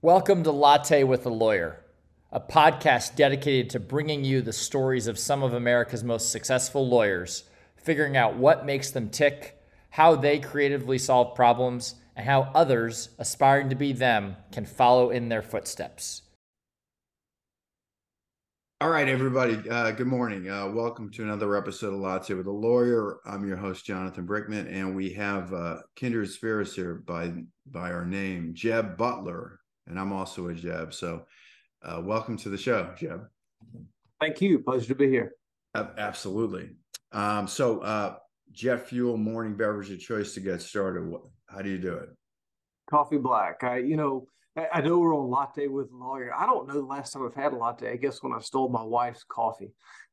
Welcome to Latte with a Lawyer, a podcast dedicated to bringing you the stories of some of America's most successful lawyers, figuring out what makes them tick, how they creatively solve problems, and how others aspiring to be them can follow in their footsteps. All right, everybody. Good morning. Welcome to another episode of Latte with a Lawyer. I'm your host, Jonathan Brickman, and we have kindred spirits here by our name, Jeb Butler, and I'm also a Jeb. So, welcome to the show, Jeb. Thank you. Pleasure to be here. Absolutely. Jet Fuel morning beverage of choice to get started. How do you do it? Coffee black. I know we're on Latte with a Lawyer. I don't know the last time I've had a latte. I guess when I stole my wife's coffee.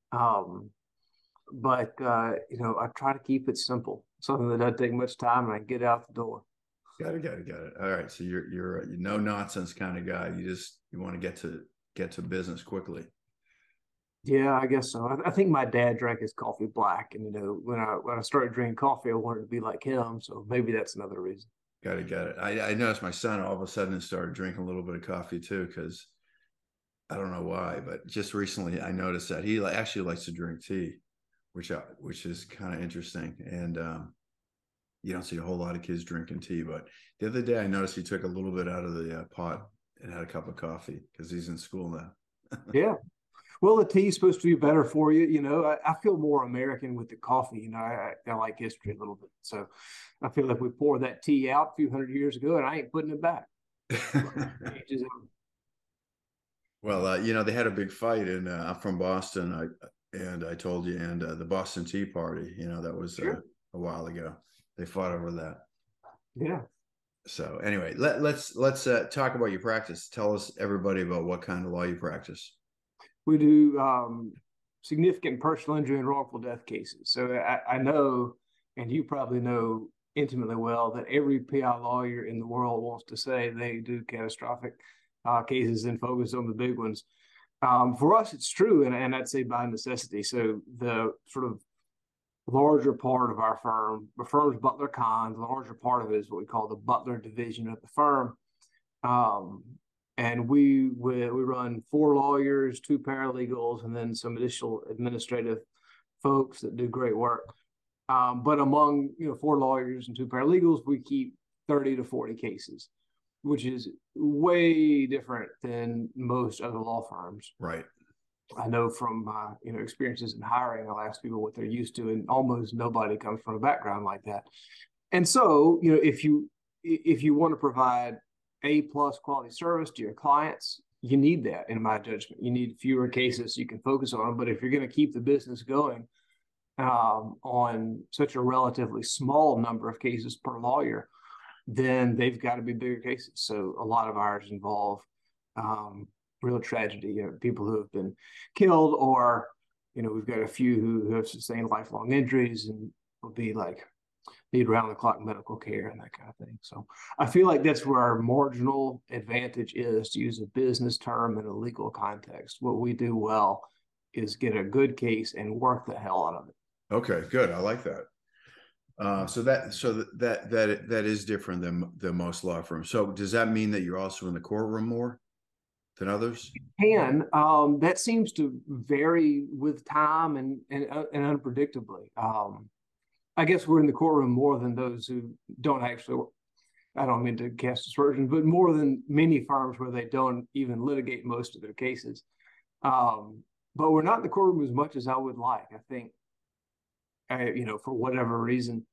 But I try to keep it simple, something that doesn't take much time, and I get out the door. Got it. All right. So you're a no nonsense kind of guy. You want to get to business quickly. Yeah, I guess so. I think my dad drank his coffee black, and when I started drinking coffee, I wanted to be like him. So maybe that's another reason. Got it. I noticed my son all of a sudden started drinking a little bit of coffee too, because I don't know why, but just recently I noticed that he actually likes to drink tea, which is kind of interesting. And you don't see a whole lot of kids drinking tea, but the other day I noticed he took a little bit out of the pot and had a cup of coffee because he's in school now. Yeah. Well, the tea is supposed to be better for you. I feel more American with the coffee. I like history a little bit. So I feel like we poured that tea out a few hundred years ago, and I ain't putting it back. Well, they had a big fight, and I'm from Boston. I told you, and the Boston Tea Party, that was Sure. a while ago. They fought over that. Yeah. So anyway, let's talk about your practice. Tell us, everybody, about what kind of law you practice. We do significant personal injury and wrongful death cases. So I know, and you probably know intimately well, that every PI lawyer in the world wants to say they do catastrophic cases and focus on the big ones. For us, it's true, and I'd say by necessity. So the sort of larger part of our firm, the firm's Butler Kahn, the larger part of it is what we call the Butler division of the firm. And we run 4 lawyers, 2 paralegals, and then some additional administrative folks that do great work. But among 4 lawyers and 2 paralegals, we keep 30 to 40 cases, which is way different than most other law firms. Right. I know from experiences in hiring, I'll ask people what they're used to, and almost nobody comes from a background like that. And so, if you want to provide A+ quality service to your clients, you need that, in my judgment. You need fewer cases so you can focus on them. But if you're going to keep the business going on such a relatively small number of cases per lawyer, then they've got to be bigger cases. So a lot of ours involve real tragedy, people who have been killed, or we've got a few who have sustained lifelong injuries and will be need round-the-clock medical care and that kind of thing. So I feel like that's where our marginal advantage is, to use a business term in a legal context. What we do well is get a good case and work the hell out of it. Okay, good. I like that. So that is different than most law firms. So does that mean that you're also in the courtroom more than others? That seems to vary with time and unpredictably. I guess we're in the courtroom more than those who don't actually. I don't mean to cast aspersions, but more than many firms where they don't even litigate most of their cases. But we're not in the courtroom as much as I would like. I think, for whatever reason,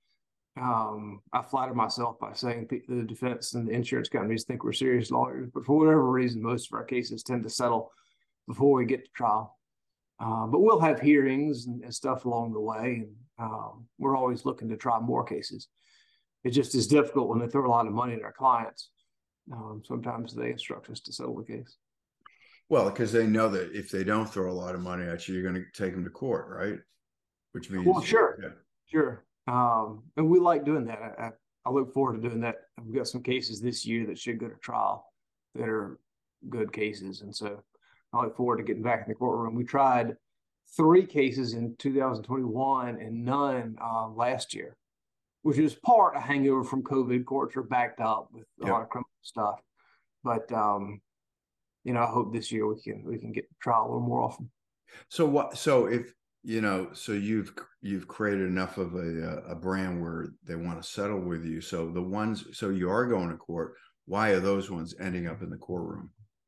I flatter myself by saying the defense and the insurance companies think we're serious lawyers, but for whatever reason, most of our cases tend to settle before we get to trial. But we'll have hearings and stuff along the way, and we're always looking to try more cases. It just is difficult when they throw a lot of money at our clients. Sometimes they instruct us to settle the case. Well, because they know that if they don't throw a lot of money at you, you're going to take them to court, right? Which means, well, sure, yeah. Sure. And we like doing that. I look forward to doing that. We've got some cases this year that should go to trial that are good cases, and so I look forward to getting back in the courtroom. We tried 3 cases in 2021 and none last year, which is part a hangover from COVID. Courts are backed up with a lot of criminal stuff. But I hope this year we can get to trial a little more often. So what? So if so you've created enough of a brand where they want to settle with you. So the ones, so you are going to court. Why are those ones ending up in the courtroom?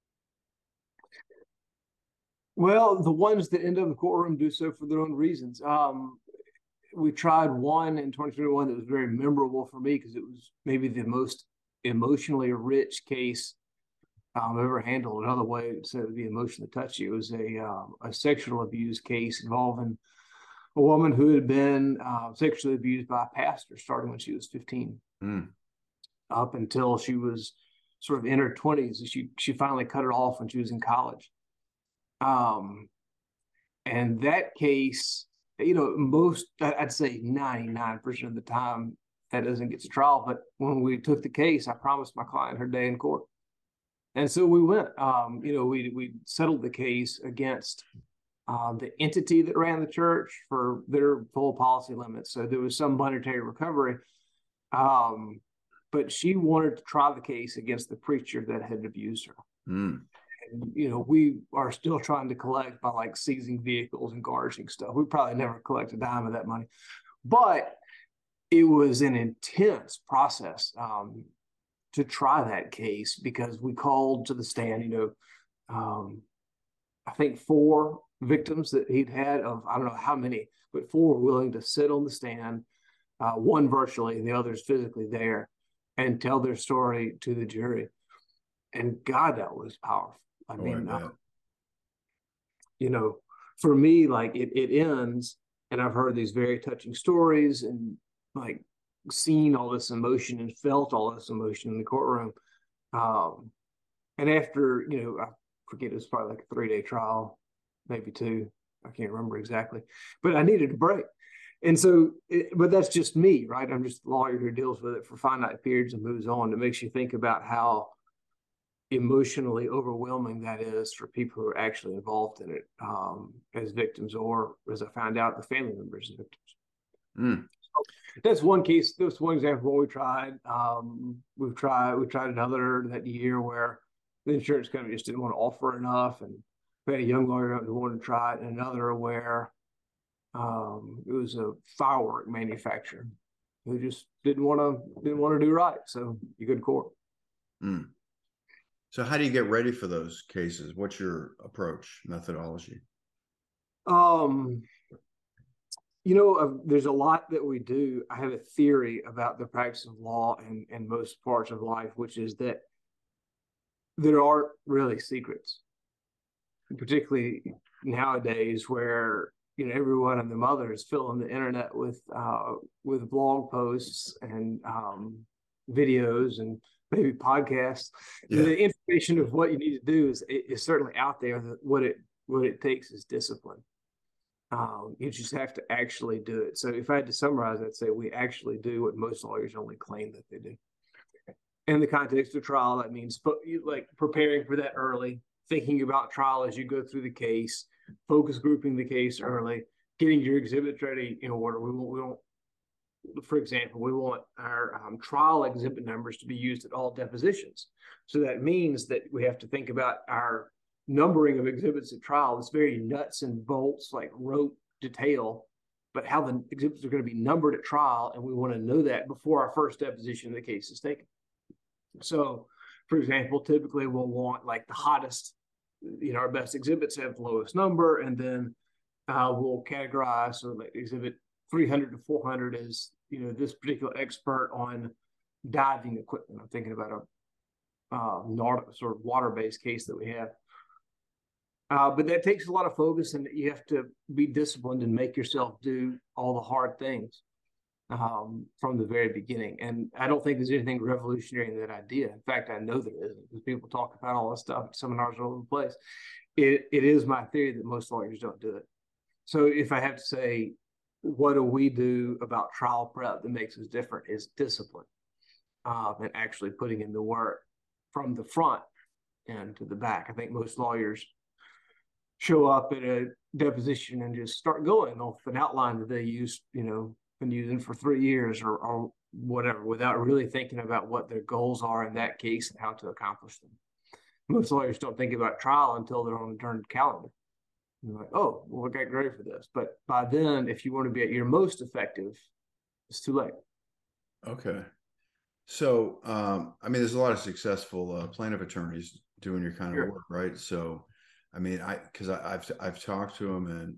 Well, the ones that end up in the courtroom do so for their own reasons. We tried one in 2021 that was very memorable for me because it was maybe the most emotionally rich case I've ever handled. Another way to be emotionally touchy. It was a sexual abuse case involving a woman who had been sexually abused by a pastor starting when she was 15, up until she was sort of in her 20s. She finally cut it off when she was in college. And that case, I'd say 99% of the time that doesn't get to trial. But when we took the case, I promised my client her day in court. And so we went. We settled the case against the entity that ran the church for their full policy limits. So there was some monetary recovery. But she wanted to try the case against the preacher that had abused her. And, we are still trying to collect by like seizing vehicles and garnishing stuff. We probably never collect a dime of that money. But it was an intense process to try that case because we called to the stand, I think 4 victims that he'd had of, I don't know how many, but 4 were willing to sit on the stand, one virtually and the others physically there, and tell their story to the jury. And God, that was powerful. I mean, for me, like it ends, and I've heard these very touching stories and like seen all this emotion and felt all this emotion in the courtroom. And after, I forget, it was probably like a 3-day trial, maybe 2. I can't remember exactly, but I needed a break. And so, but that's just me, right? I'm just a lawyer who deals with it for finite periods and moves on. It makes you think about how emotionally overwhelming that is for people who are actually involved in it as victims, or as I found out, the family members of victims. So that's one case. That's one example of what we tried. We tried another that year where the insurance company just didn't want to offer enough, and we had a young lawyer who wanted to try it, and another where it was a firework manufacturer who just didn't want to do right. So you go to court. So how do you get ready for those cases? What's your approach, methodology? There's a lot that we do. I have a theory about the practice of law and most parts of life, which is that there aren't really secrets, particularly nowadays where everyone and their mother is filling the internet with blog posts and videos and maybe podcasts. Yeah. The information of what you need to do is certainly out there. What it takes is discipline. You just have to actually do it. So if I had to summarize, I'd say we actually do what most lawyers only claim that they do. In the context of trial, that means like preparing for that early, thinking about trial as you go through the case, focus grouping the case early, getting your exhibits ready in order. We won't. For example, we want our trial exhibit numbers to be used at all depositions. So that means that we have to think about our numbering of exhibits at trial. It's very nuts and bolts, like rote detail, but how the exhibits are going to be numbered at trial. And we want to know that before our first deposition of the case is taken. So, for example, typically we'll want like the hottest, our best exhibits have the lowest number, and then we'll categorize, so like exhibit 300 to 400 is, this particular expert on diving equipment. I'm thinking about a sort of water-based case that we have. But that takes a lot of focus, and you have to be disciplined and make yourself do all the hard things from the very beginning. And I don't think there's anything revolutionary in that idea. In fact, I know there isn't, because people talk about all this stuff at seminars all over the place. It is my theory that most lawyers don't do it. So if I have to say, what do we do about trial prep that makes us different, is discipline and actually putting in the work from the front and to the back. I think most lawyers show up at a deposition and just start going off an outline that they used, been using for 3 years or whatever, without really thinking about what their goals are in that case and how to accomplish them. Most lawyers don't think about trial until they're on a turned calendar. And they're like, oh, well, I got ready for this. But by then, if you want to be at your most effective, it's too late. Okay. So, I mean, there's a lot of successful plaintiff attorneys doing your kind of work, right? So, I mean, because I've talked to them, and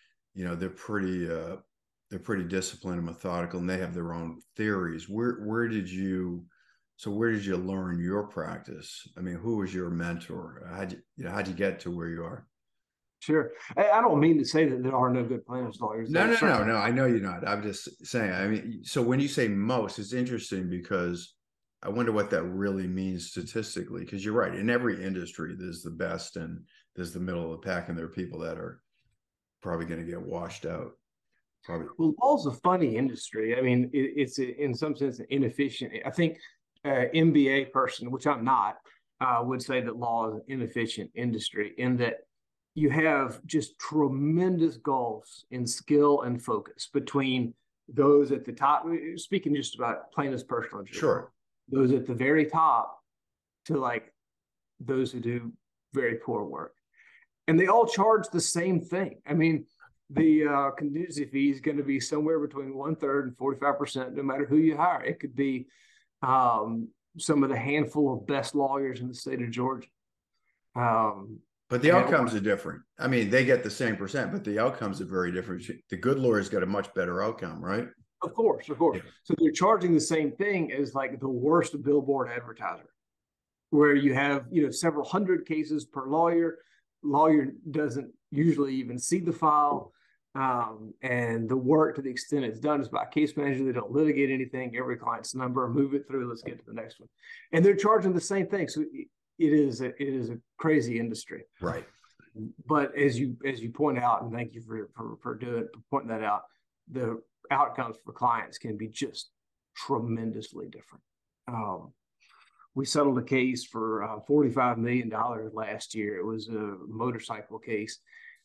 they're pretty disciplined and methodical, and they have their own theories. Where did you learn your practice? I mean, who was your mentor? How'd you get to where you are? Sure. I don't mean to say that there are no good plaintiffs lawyers. No. I know you're not. I'm just saying. I mean, so when you say most, it's interesting because I wonder what that really means statistically. Because you're right. In every industry, there's the best and there's the middle of the pack, and there are people that are probably going to get washed out. Probably. Well, law's a funny industry. I mean, it's in some sense inefficient. I think MBA person, which I'm not, would say that law is an inefficient industry in that you have just tremendous gulfs in skill and focus between those at the top, speaking just about plaintiff's personal injury. Sure. Those at the very top to like those who do very poor work. And they all charge the same thing. I mean, the contingency fee is going to be somewhere between 1/3 and 45%, no matter who you hire. It could be some of the handful of best lawyers in the state of Georgia. But the outcomes are different. I mean, they get the same percent, but the outcomes are very different. The good lawyers get a much better outcome, right? Of course. Yeah. So they're charging the same thing as like the worst billboard advertiser, where you have, several hundred cases per lawyer. Lawyer doesn't usually even see the file. And the work, to the extent it's done, is by case manager. They don't litigate anything. Every client's number, move it through. Let's get to the next one. And they're charging the same thing. So it is a crazy industry, right? But as you point out, and thank you for pointing that out, the outcomes for clients can be just tremendously different. We settled a case for $45 million last year. It was a motorcycle case,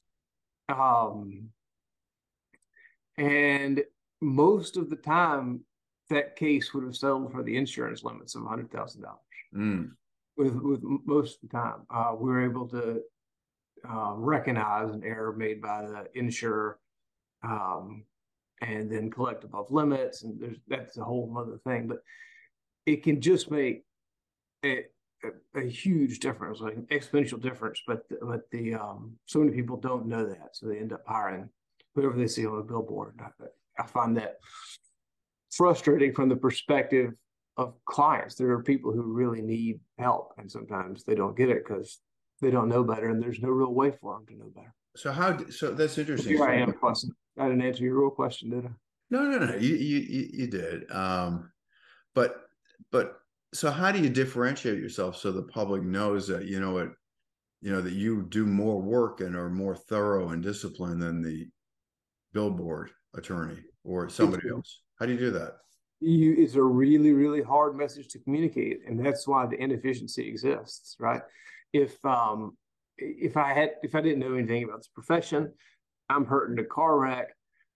and most of the time, that case would have settled for the insurance limits of $100,000. With most of the time, we were able to recognize an error made by the insurer, and then collect above limits, and that's a whole other thing. But it can just make a huge difference, like an exponential difference. But so many people don't know that, so they end up hiring whoever they see on a billboard. I find that frustrating from the perspective of clients. There are people who really need help, and sometimes they don't get it because they don't know better, and there's no real way for them to know better. So that's interesting. Here I am fussing. I didn't answer your real question, did I? No. You did. But so how do you differentiate yourself so the public knows that that you do more work and are more thorough and disciplined than the billboard attorney or somebody else? How do you do that? It's a really, really hard message to communicate, and that's why the inefficiency exists, right? If I didn't know anything about this profession, I'm hurt in a car wreck,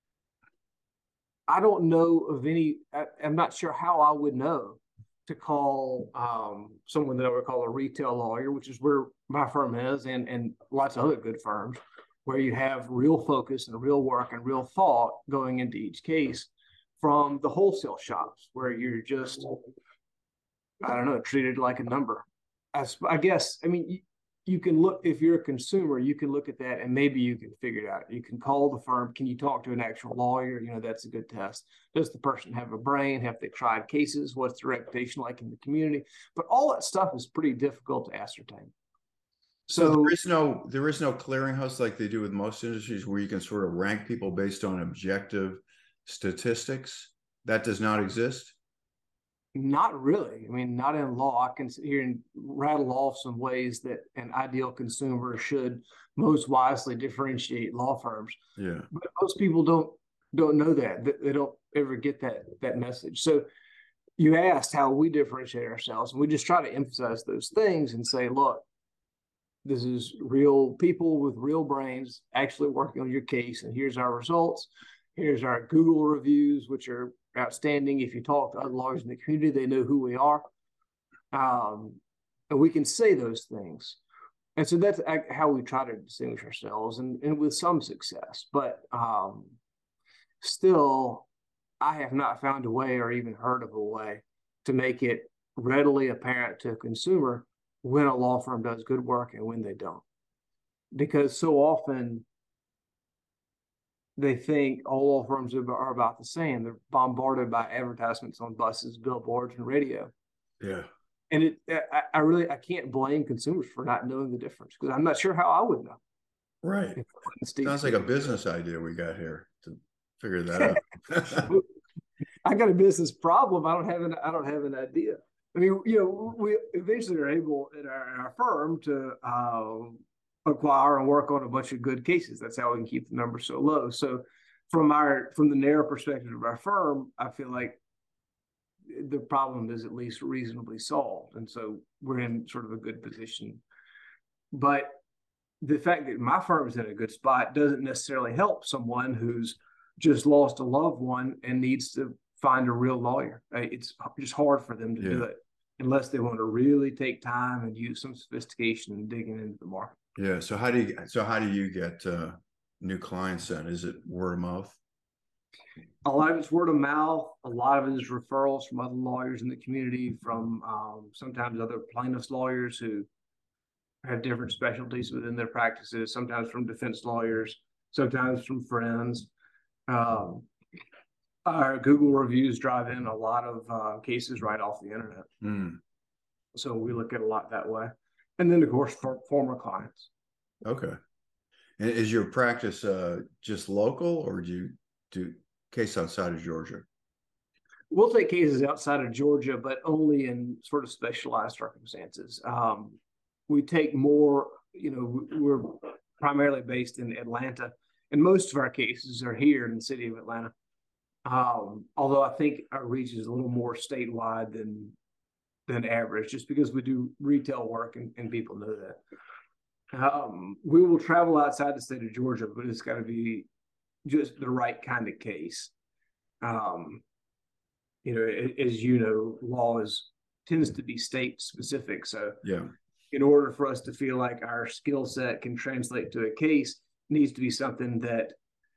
I don't know of any. I'm not sure how I would know to call someone that I would call a retail lawyer, which is where my firm is, and lots of other good firms, where you have real focus and real work and real thought going into each case, from the wholesale shops where you're just, I don't know, treated like a number. I guess, I mean, you can look, if you're a consumer, you can look at that and maybe you can figure it out. You can call the firm. Can you talk to an actual lawyer? That's a good test. Does the person have a brain? Have they tried cases? What's the reputation like in the community? But all that stuff is pretty difficult to ascertain. So there is no clearinghouse like they do with most industries where you can sort of rank people based on objective statistics. That does not exist. Not really. I mean, not in law. I can sit here and rattle off some ways that an ideal consumer should most wisely differentiate law firms. Yeah. But most people don't know that. They don't ever get that message. So you asked how we differentiate ourselves, and we just try to emphasize those things and say, look, this is real people with real brains actually working on your case, and here's our results. Here's our Google reviews, which are outstanding. If you talk to other lawyers in the community, they know who we are. And we can say those things. And so that's how we try to distinguish ourselves, and with some success. But still, I have not found a way or even heard of a way to make it readily apparent to a consumer when a law firm does good work and when they don't. Because so often they think all law firms are about the same. They're bombarded by advertisements on buses, billboards, and radio. Yeah. And I can't blame consumers for not knowing the difference, because I'm not sure how I would know. Right. Sounds like a business idea we got here to figure that out. I got a business problem. I don't have an idea. I mean, we eventually are able in our firm to acquire and work on a bunch of good cases. That's how we can keep the numbers so low. So from the narrow perspective of our firm, I feel like the problem is at least reasonably solved. And so we're in sort of a good position. But the fact that my firm is in a good spot doesn't necessarily help someone who's just lost a loved one and needs to find a real lawyer. It's just hard for them to do it unless they want to really take time and use some sophistication and digging into the market. Yeah. So how do you get new clients then? Is it word of mouth? A lot of it's word of mouth. A lot of it is referrals from other lawyers in the community, from sometimes other plaintiffs' lawyers who have different specialties within their practices, sometimes from defense lawyers, sometimes from friends. Our Google reviews drive in a lot of cases right off the internet. So we look at a lot that way. And then, of course, for former clients. Okay. And is your practice just local, or do you do case outside of Georgia? We'll take cases outside of Georgia, but only in sort of specialized circumstances. We take more, we're primarily based in Atlanta, and most of our cases are here in the city of Atlanta. Although I think our reach is a little more statewide than average, just because we do retail work and people know that. We will travel outside the state of Georgia, but it's got to be just the right kind of case. As law tends to be state specific. So in order for us to feel like our skill set can translate to a case, it needs to be something that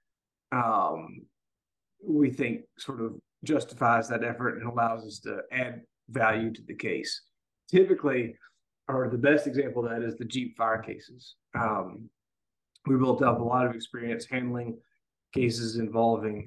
we think sort of justifies that effort and allows us to add value to the case. Typically, or the best example of that is the Jeep fire cases. We built up a lot of experience handling cases involving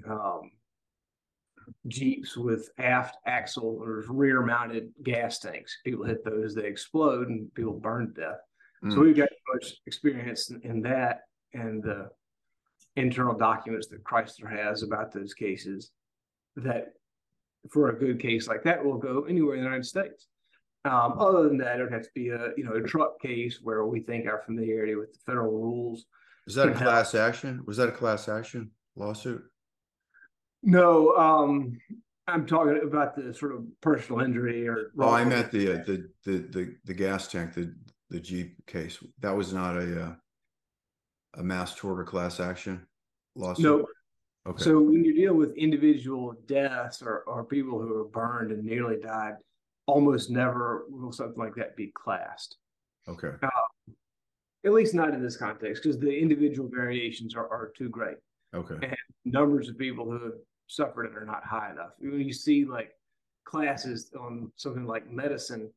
Jeeps with aft axle or rear mounted gas tanks. People hit those, they explode, and people burn to death. So we've got much experience in that, and the internal documents that Chrysler has about those cases, that for a good case like that will go anywhere in the United States. Other than that, it would have to be a truck case where we think our familiarity with the federal rules. Is that a class action? Was that a class action lawsuit? No, I'm talking about the sort of personal injury or. Oh, I meant the gas tank, the Jeep case. That was not a mass tort or class action lawsuit. No. Okay. So when you deal with individual deaths or people who are burned and nearly died, almost never will something like that be classed. Okay. At least not in this context, because the individual variations are too great. Okay. And numbers of people who have suffered it are not high enough. When you see like classes on something like medicine,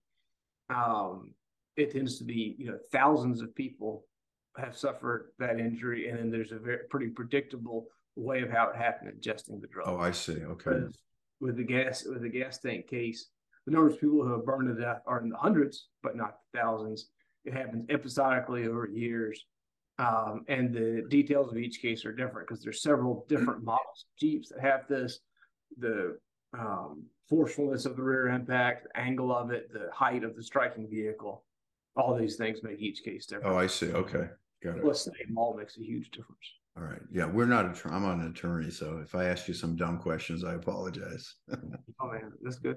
it tends to be, thousands of people have suffered that injury, and then there's a pretty predictable way of how it happened, ingesting the drug. Oh, I see. Okay. Because with the gas tank case, the numbers of people who have burned to death are in the hundreds, but not thousands. It happens episodically over years. And the details of each case are different because there's several different models of Jeeps that have this. The forcefulness of the rear impact, the angle of it, the height of the striking vehicle, all these things make each case different. Oh, I see. Okay. Got it. Plus, the name all makes a huge difference. All right. Yeah, I'm not an attorney, so if I ask you some dumb questions, I apologize. Oh man, that's good.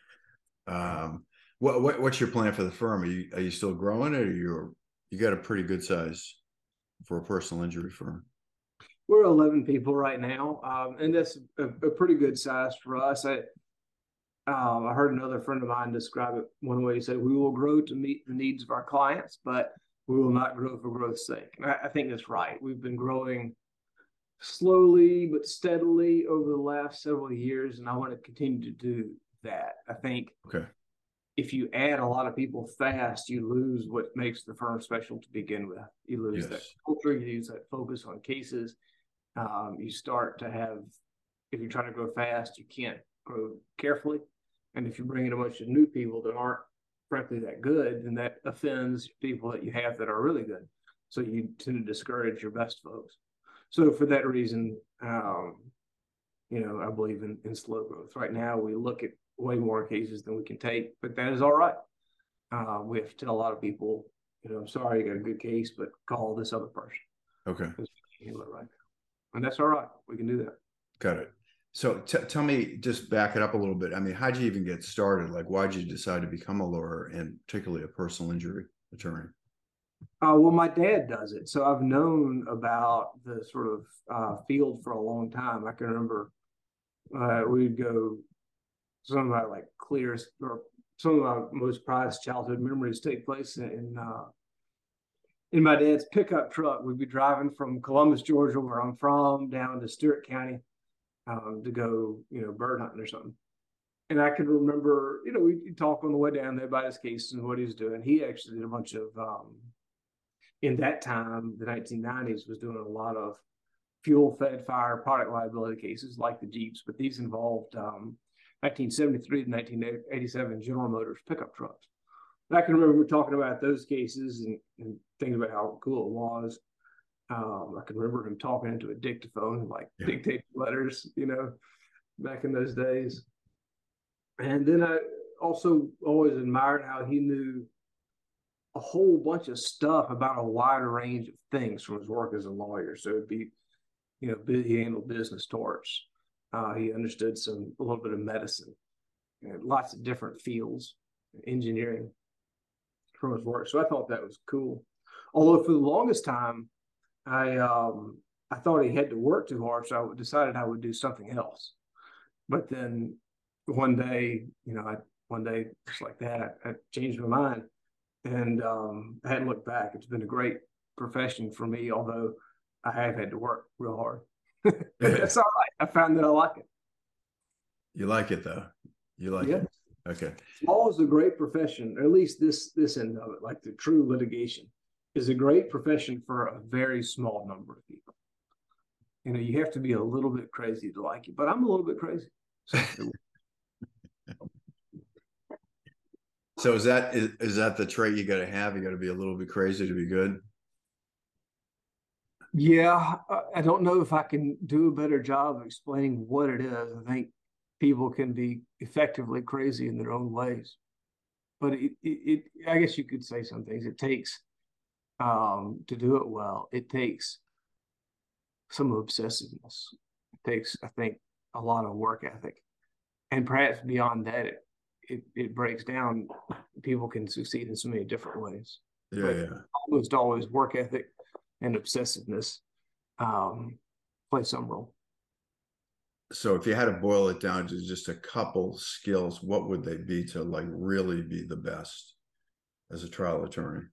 What's your plan for the firm? Are you still growing, or you got a pretty good size for a personal injury firm? We're 11 people right now, and that's a pretty good size for us. I heard another friend of mine describe it one way. He said, "We will grow to meet the needs of our clients, but we will not grow for growth's sake." And I think that's right. We've been growing slowly but steadily over the last several years, and I want to continue to do that. I think Okay. if you add a lot of people fast, you lose what makes the firm special to begin with. You lose that Yes. culture, you lose that focus on cases. You start to have, if you're trying to grow fast, you can't grow carefully. And if you bring in a bunch of new people that aren't frankly that good, then that offends people that you have that are really good. So you tend to discourage your best folks. So for that reason, I believe in slow growth. Right now, we look at way more cases than we can take, but that is all right. We have to tell a lot of people, I'm sorry, you got a good case, but call this other person. Okay. Because we can handle it right now. And that's all right. We can do that. Got it. So tell me, just back it up a little bit. I mean, how'd you even get started? Like, why'd you decide to become a lawyer and particularly a personal injury attorney? Well, my dad does it. So I've known about the sort of field for a long time. I can remember we'd go, some of my like clearest or some of my most prized childhood memories take place in my dad's pickup truck. We'd be driving from Columbus, Georgia, where I'm from, down to Stewart County to go, bird hunting or something. And I can remember, we'd talk on the way down there about his cases and what he was doing. He actually did a bunch of, in that time, the 1990s, was doing a lot of fuel-fed fire product liability cases like the Jeeps, but these involved 1973 to 1987 General Motors pickup trucks. And I can remember talking about those cases and thinking about how cool it was. I can remember him talking into a dictaphone, like dictating letters, back in those days. And then I also always admired how he knew a whole bunch of stuff about a wider range of things from his work as a lawyer. So it'd be, he handled business torts. He understood a little bit of medicine, lots of different fields, engineering from his work. So I thought that was cool. Although for the longest time, I thought he had to work too hard, so I decided I would do something else. But then one day, just like that, I changed my mind. And I hadn't looked back. It's been a great profession for me, although I have had to work real hard. That's all right. I found that I like it. You like it, though. You like it. Okay. Law is a great profession, or at least this end of it, like the true litigation, is a great profession for a very small number of people. You have to be a little bit crazy to like it, but I'm a little bit crazy. So is that the trait you got to have? You got to be a little bit crazy to be good? Yeah, I don't know if I can do a better job of explaining what it is. I think people can be effectively crazy in their own ways, but I guess you could say some things. It takes to do it well. It takes some obsessiveness. It takes, I think, a lot of work ethic, and perhaps beyond that, it breaks down. People can succeed in so many different ways. Yeah. Almost always work ethic and obsessiveness play some role. So if you had to boil it down to just a couple skills, what would they be to like really be the best as a trial attorney?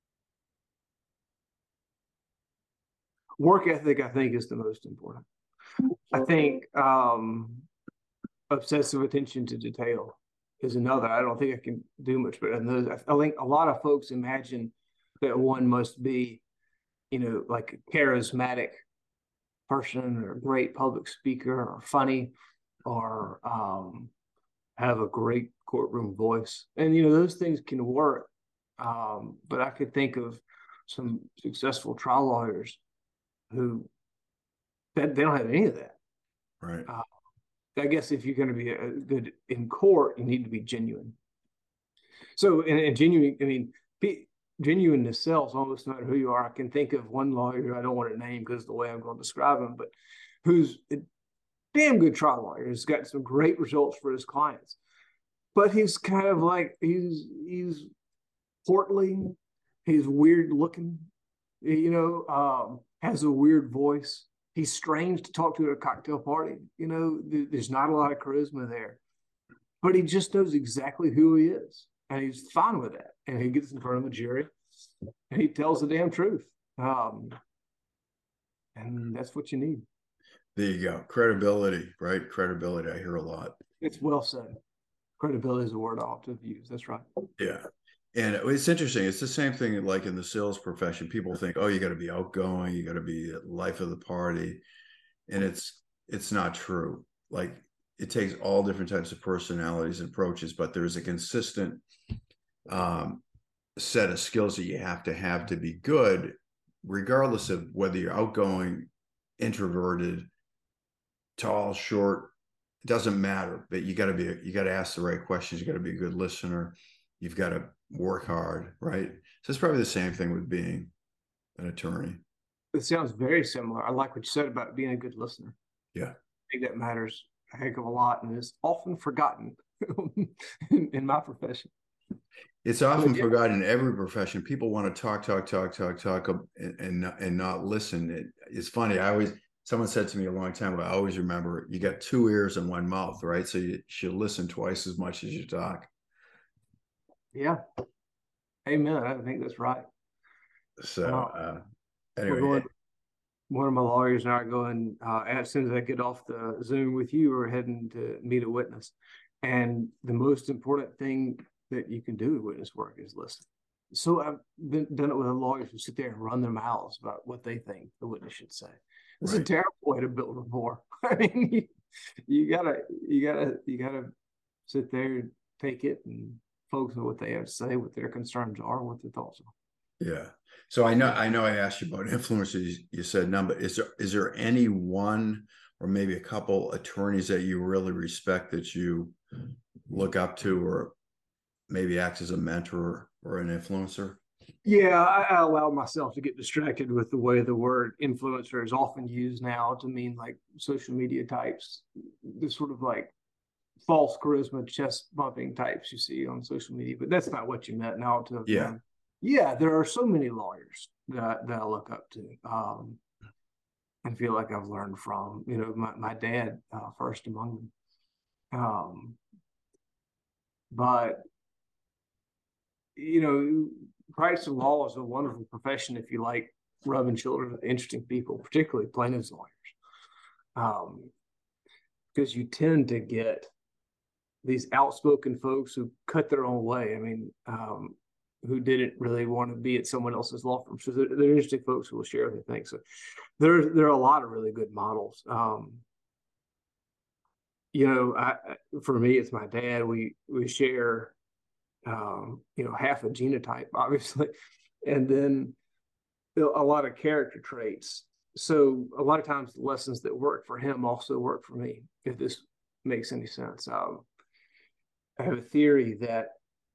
Work ethic, I think, is the most important. I think obsessive attention to detail is another. I don't think I can do much better than those. I think a lot of folks imagine that one must be, like a charismatic person or a great public speaker or funny or have a great courtroom voice. And, those things can work. But I could think of some successful trial lawyers who they don't have any of that. Right. I guess if you're going to be good in court, you need to be genuine. So, and genuine, genuineness sells almost no matter who you are. I can think of one lawyer, I don't want to name because of the way I'm going to describe him, but who's a damn good trial lawyer. He's got some great results for his clients. But he's kind of like, he's portly, he's weird looking, has a weird voice. He's strange to talk to at a cocktail party. There's not a lot of charisma there. but he just knows exactly who he is, and he's fine with that. And he gets in front of the jury, and he tells the damn truth. And that's what you need. There you go. Credibility, right? Credibility. I hear a lot. It's well said. Credibility is a word I often use. That's right. Yeah. And it's interesting. It's the same thing like in the sales profession. People think, oh, you got to be outgoing, you got to be the life of the party. And it's not true. Like it takes all different types of personalities and approaches, but there's a consistent set of skills that you have to be good, regardless of whether you're outgoing, introverted, tall, short. It doesn't matter. But you got to ask the right questions. You got to be a good listener. You've got to work hard, right? So it's probably the same thing with being an attorney. It sounds very similar. I like what you said about being a good listener. Yeah. I think that matters a heck of a lot and is often forgotten in my profession. It's often forgotten in every profession. People want to talk, and not listen. It's funny. Someone said to me a long time ago, I always remember, you got two ears and one mouth, right? So you should listen twice as much as you talk. Yeah. Amen. I think that's right. So anyway. One of my lawyers and I are going, as soon as I get off the Zoom with you, we're heading to meet a witness. And the most important thing that you can do in witness work is listen. So I've done it with lawyers who sit there and run their mouths about what they think the witness should say. It's a terrible way to build rapport. I mean, you gotta sit there and take it and focus on what they have to say, what their concerns are, what their thoughts are. Yeah. So I know I asked you about influencers. You said none, but is there any one or maybe a couple attorneys that you really respect that you look up to, or maybe act as a mentor or an influencer? Yeah, I allow myself to get distracted with the way the word influencer is often used now to mean like social media types, the sort of like false charisma, chest bumping types you see on social media. But that's not what you meant. Now to Yeah. Yeah, there are so many lawyers that I look up to and feel like I've learned from. You know, my dad first among them. But you know, practicing law is a wonderful profession if you like rubbing shoulders with interesting people, particularly plaintiffs' lawyers, because you tend to get these outspoken folks who cut their own way. I mean, who didn't really want to be at someone else's law firm. So they're interesting folks who will share their things. So there are a lot of really good models. You know, for me, it's my dad. We share, you know, half a genotype, obviously, and then a lot of character traits. So a lot of times the lessons that work for him also work for me, if this makes any sense. I have a theory that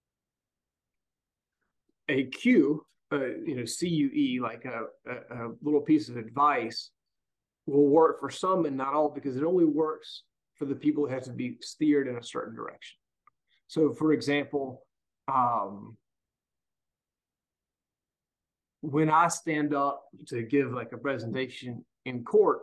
a cue, you know, CUE, like a little piece of advice, will work for some and not all, because it only works for the people who have to be steered in a certain direction. So, for example, when I stand up to give like a presentation in court,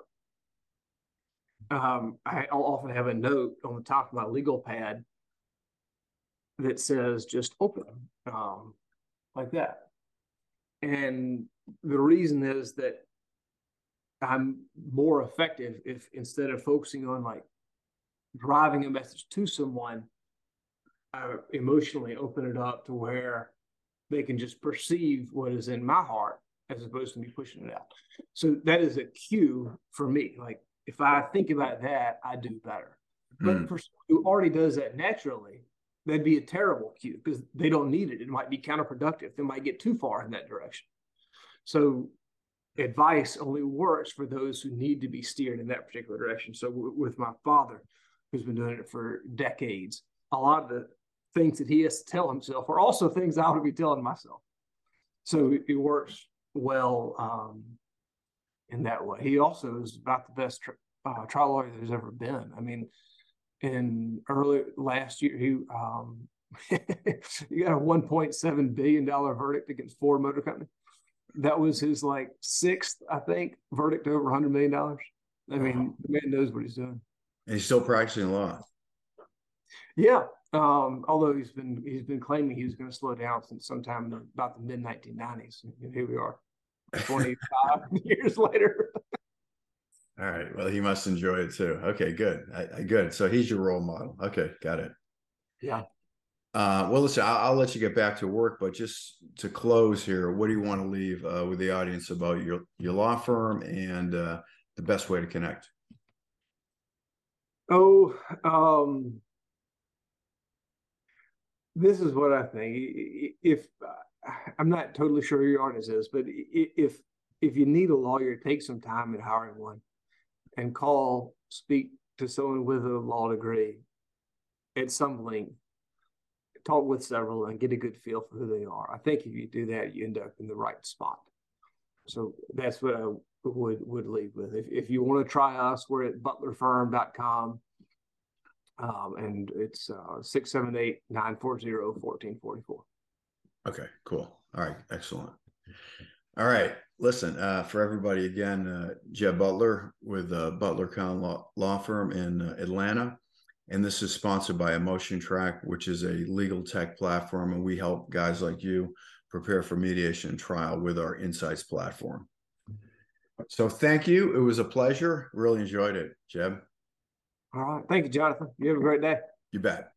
I'll often have a note on the top of my legal pad that says just open, like that. And the reason is that I'm more effective if, instead of focusing on like driving a message to someone, I emotionally open it up to where they can just perceive what is in my heart as opposed to me pushing it out. So that is a cue for me. Like if I think about that, I do better. But for someone who already does that naturally, that'd be a terrible cue because they don't need it. It might be counterproductive. They might get too far in that direction. So advice only works for those who need to be steered in that particular direction. So with my father, who's been doing it for decades, a lot of the things that he has to tell himself are also things I ought to be telling myself. So it works well in that way. He also is about the best trial lawyer there's ever been. I mean, in early last year, he got a $1.7 billion verdict against Ford Motor Company. That was his like sixth, I think, verdict over $100 million. I mean, the man knows what he's doing. And he's still practicing law. Yeah. Although he's been claiming he was going to slow down since sometime about the mid 1990s. And here we are, 25 years later. All right. Well, he must enjoy it too. Okay, good. Good. So he's your role model. Okay, got it. Yeah. Well, listen, I'll let you get back to work, but just to close here, what do you want to leave with the audience about your law firm and the best way to connect? Oh, this is what I think. If I'm not totally sure who your audience is, but if you need a lawyer, take some time in hiring one and speak to someone with a law degree at some length, talk with several, and get a good feel for who they are. I think if you do that, you end up in the right spot. So that's what I would leave with. If you want to try us, we're at butlerfirm.com. And it's 678-940-1444. Okay, cool. All right, excellent. All right, listen, for everybody again, Jeb Butler with Butler Cowan Law Firm in Atlanta. And this is sponsored by Emotion Track, which is a legal tech platform. And we help guys like you prepare for mediation and trial with our Insights platform. So thank you. It was a pleasure. Really enjoyed it, Jeb. All right. Thank you, Jonathan. You have a great day. You bet.